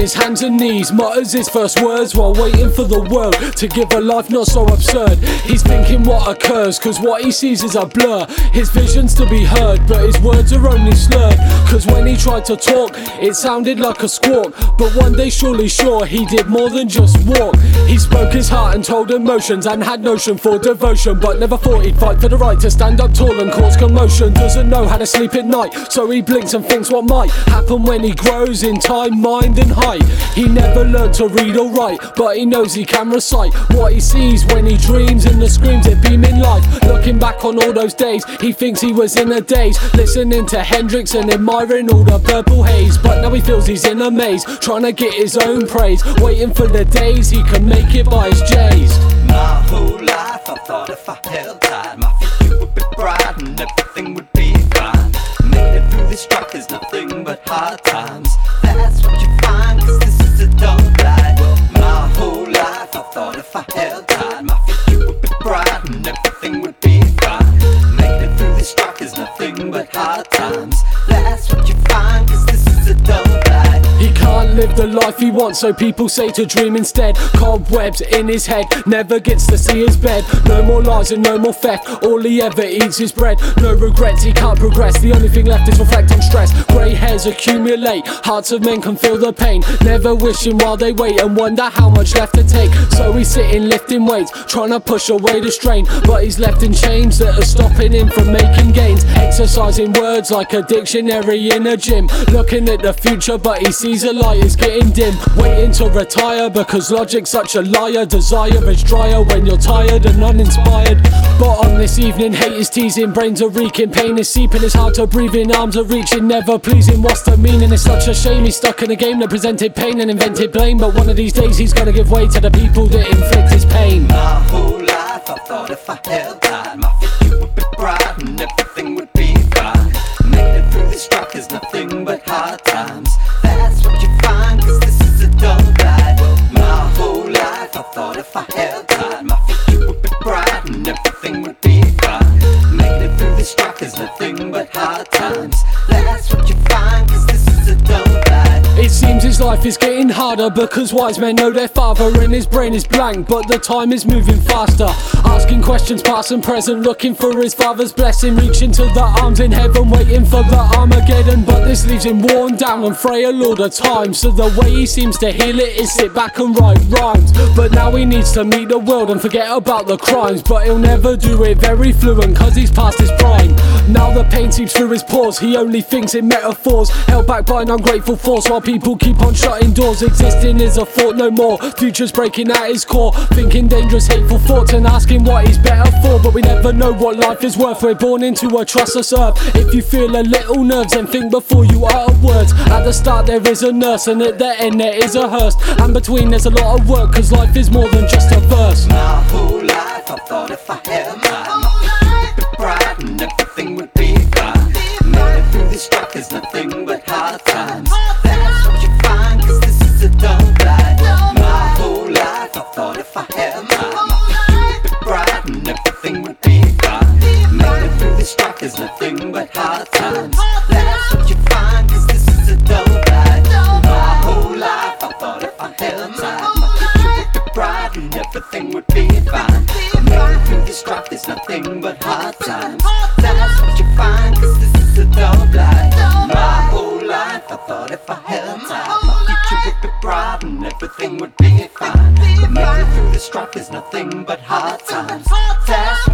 his hands and knees, mutters his first words while waiting for the world to give a life not so absurd. He's thinking what occurs, cause what he sees is a blur. His vision's to be heard, but his words are only slurred. Cause when he tried to talk, it sounded like a squawk. But one day surely sure, he did more than just walk. He spoke his heart and told emotions, and had notion for devotion, but never thought he'd fight for the right to stand up tall and cause commotion. Doesn't know how to sleep at night, so he blinks and thinks what might happen when he grows in time, mind and height. He never learned to read or write, but he knows he can recite what he sees when he dreams, and the screams that beam in life. Looking back on all those days, he thinks he was in a daze, listening to Hendrix and admiring all the purple haze. But now he feels he's in a maze, trying to get his own praise, waiting for the days he can make it by his J's. My whole life I thought if I held tight, my future would be bright and everything would be fine. Making it through this rock is nothing but hard times. That's what you find, cause this is a dull light. My whole life I thought if I held tight, my future would be bright and everything would be fine. Making it through this rock is nothing but hard times. That's what you find, cause this is a dull light. He can't live the life he wants, so people say to dream instead. Cobwebs in his head, never gets to see his bed. No more lies and no more theft, all he ever eats is bread. No regrets, he can't progress, the only thing left is reflect on stress. Grey hairs accumulate, hearts of men can feel the pain, never wishing while they wait and wonder how much left to take. So he's sitting lifting weights, trying to push away the strain, but he's left in chains that are stopping him from making gains. Exercising words like a dictionary in a gym, looking at the future but he sees a light is getting dim. Waiting to retire because logic's such a liar. Desire is drier when you're tired and uninspired. But on this evening hate is teasing, brains are reeking, pain is seeping, it's hard to breathe in, arms are reaching, never pleasing. What's the meaning? It's such a shame he's stuck in a game that presented pain and invented blame. But one of these days he's gonna give way to the people that inflict his pain. My whole life I thought if I held tight, my future would be bright and everything would be fine. Making it through this rock is nothing but hard times. That's what you find, cause this is a dull light. My whole life I thought if I held tight, my future would be bright and everything would be fine. Making it through this rock is nothing but hard times. That's what you find, cause this is a dull light. It seems his life is getting harder because wise men know their father and his brain is blank, but the time is moving faster. Asking questions past and present, looking for his father's blessing, reaching to the arms in heaven, waiting for the Armageddon. But this leaves him worn down and frail all the time, so the way he seems to heal it is sit back and write rhymes. But now he needs to meet the world and forget about the crimes, but he'll never do it very fluent cause he's past his prime. Now the pain seeps through his pores, he only thinks in metaphors, held back by an ungrateful force while people keep on shutting doors. Existing is a thought no more, future's breaking at his core, thinking dangerous hateful thoughts and asking what he's better for. But we never know what life is worth, we're born into a trustless earth. If you feel a little nerves then think before you utter words. At the start there is a nurse and at the end there is a hearse, and between there's a lot of work cause life is more than just a verse. My whole life I thought if I held tight, my future would be bright and everything would be fine. Making it through this rock is nothing but hard times. That's what you find, cause this is a dull light. My whole life I thought if I held tight, my future would be bright and everything would be fine. Making it through this rock is nothing but hard times. That's what you find, cause this is a dull light. My whole life I thought if I held tight, my future would be bright and everything would be fine. Making it through this rock is nothing but hard times. That's what you find, cause this is a dull light. My whole life I thought if I held tight, my future would be bright and everything would be fine. Making it through this rock is nothing but hard times. That's